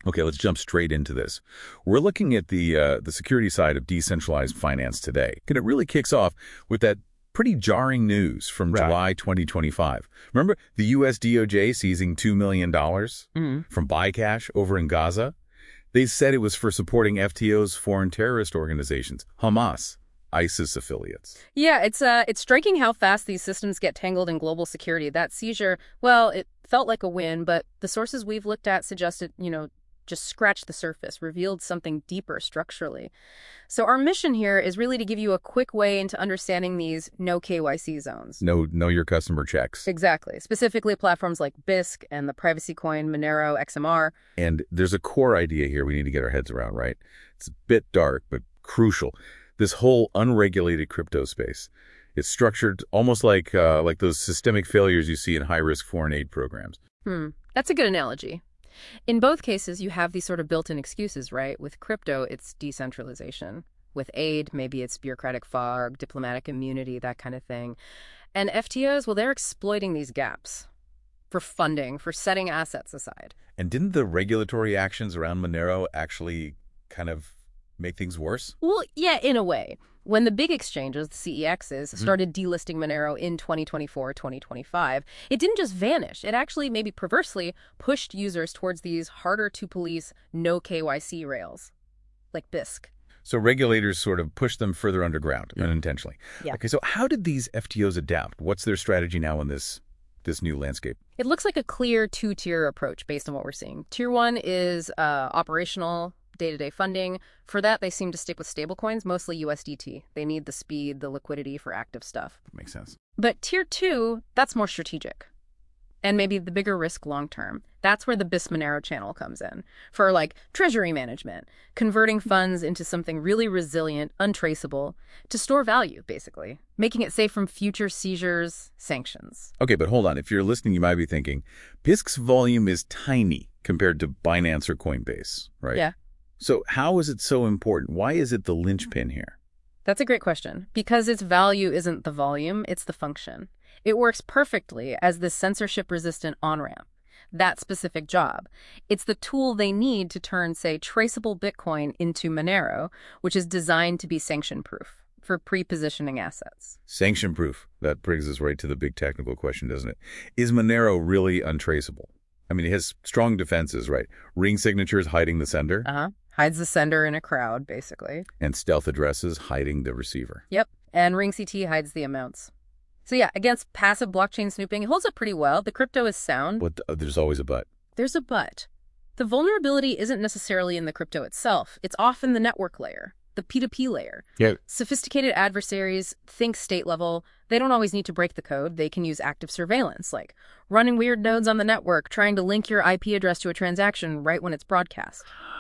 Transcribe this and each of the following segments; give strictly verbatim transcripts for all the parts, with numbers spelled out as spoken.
Okay, let's jump straight into this. We're looking at the uh, the security side of decentralized finance today. And it really kicks off with that pretty jarring news from Right. July twenty twenty-five. Remember the U S D O J seizing two million dollars Mhm. from Buycash over in Gaza? They said it was for supporting F T O's foreign terrorist organizations, Hamas, ISIS affiliates. Yeah, it's uh, it's striking how fast these systems get tangled in global security. That seizure, well, it felt like a win, but the sources we've looked at suggested, you know, just scratched the surface, revealed something deeper structurally. So our mission here is really to give you a quick way into understanding these no K Y C zones. Know, know your customer checks. Exactly. Specifically platforms like Bisq and the privacy coin Monero X M R. And there's a core idea here we need to get our heads around, right? It's a bit dark, but crucial. This whole unregulated crypto space. It's structured almost like uh, like those systemic failures you see in high-risk foreign aid programs. Hmm. That's a good analogy. In both cases, you have these sort of built-in excuses, right? With crypto, it's decentralization. With aid, maybe it's bureaucratic fog, diplomatic immunity, that kind of thing. And F T Os, well, they're exploiting these gaps for funding, for setting assets aside. And didn't the regulatory actions around Monero actually kind of make things worse? Well, yeah, in a way. When the big exchanges, the C E Xs, started delisting Monero in twenty twenty-four, twenty twenty-five, it didn't just vanish. It actually, maybe perversely, pushed users towards these harder-to-police no K Y C rails, like Bisq. So regulators sort of pushed them further underground, unintentionally. Yeah. Okay, so how did these F T Os adapt? What's their strategy now in this this new landscape? It looks like a clear two-tier approach based on what we're seeing. Tier one is uh, operational, day-to-day funding. For that, they seem to stick with stablecoins, mostly U S D T. They need the speed, the liquidity for active stuff. Makes sense. But tier two, that's more strategic. And maybe the bigger risk long-term. That's where the Bisq Monero channel comes in. For like treasury management, converting funds into something really resilient, untraceable, to store value, basically. Making it safe from future seizures, sanctions. Okay, but hold on. If you're listening, you might be thinking, Bisq's volume is tiny compared to Binance or Coinbase, right? Yeah. So how is it so important? Why is it the linchpin here? That's a great question. Because its value isn't the volume, it's the function. It works perfectly as this censorship-resistant on-ramp. That specific job. It's the tool they need to turn, say, traceable Bitcoin into Monero, which is designed to be sanction-proof for pre-positioning assets. Sanction-proof. That brings us right to the big technical question, doesn't it? Is Monero really untraceable? I mean, it has strong defenses, right? Ring signatures hiding the sender, Uh-huh. Hides the sender in a crowd, basically. and stealth addresses hiding the receiver. Yep. And RingCT hides the amounts. So yeah, against passive blockchain snooping, it holds up pretty well. The crypto is sound. But uh, there's always a but. There's a but. The vulnerability isn't necessarily in the crypto itself. It's often the network layer, the P two P layer. Yeah. Sophisticated adversaries think state level. They don't always need to break the code. They can use active surveillance, like running weird nodes on the network, trying to link your I P address to a transaction right when it's broadcast.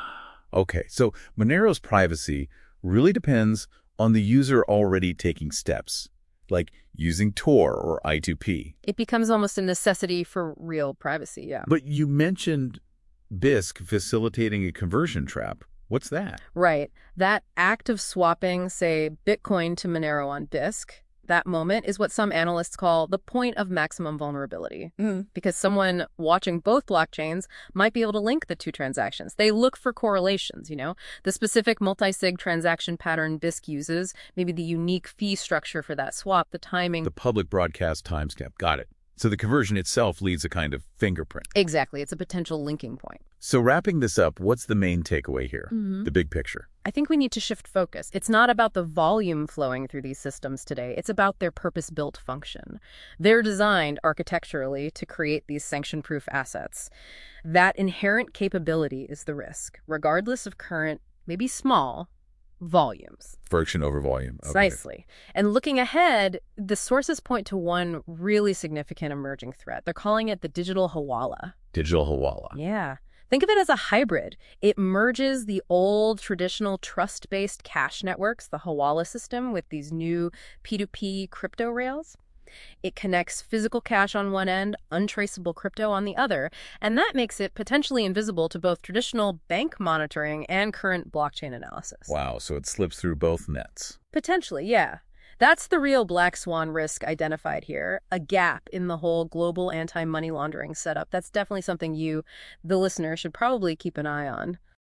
Okay, so Monero's privacy really depends on the user already taking steps, like using Tor or I two P. It becomes almost a necessity for real privacy, yeah. But you mentioned Bisq facilitating a conversion trap. What's that? Right. That act of swapping, say, Bitcoin to Monero on Bisq, that moment is what some analysts call the point of maximum vulnerability. Mm. Because someone watching both blockchains might be able to link the two transactions. They look for correlations, you know? The specific multi-sig transaction pattern Bisq uses, maybe the unique fee structure for that swap, the timing. The public broadcast timestamp. Got it. So the conversion itself leaves a kind of fingerprint. Exactly. It's a potential linking point. So wrapping this up, what's the main takeaway here? Mhm. The big picture. I think we need to shift focus. It's not about the volume flowing through these systems today. It's about their purpose-built function. They're designed architecturally to create these sanction-proof assets. That inherent capability is the risk, regardless of current, maybe small, volumes. Friction over volume. Okay. Precisely. And looking ahead, the sources point to one really significant emerging threat. They're calling it the digital hawala. Digital Hawala. Yeah. Think of it as a hybrid. It merges the old traditional trust-based cash networks, the Hawala system, with these new P two P crypto rails. It connects physical cash on one end, untraceable crypto on the other, and that makes it potentially invisible to both traditional bank monitoring and current blockchain analysis. Wow, so it slips through both nets. Potentially, yeah. That's the real black swan risk identified here, a gap in the whole global anti-money laundering setup. That's definitely something you, the listener, should probably keep an eye on.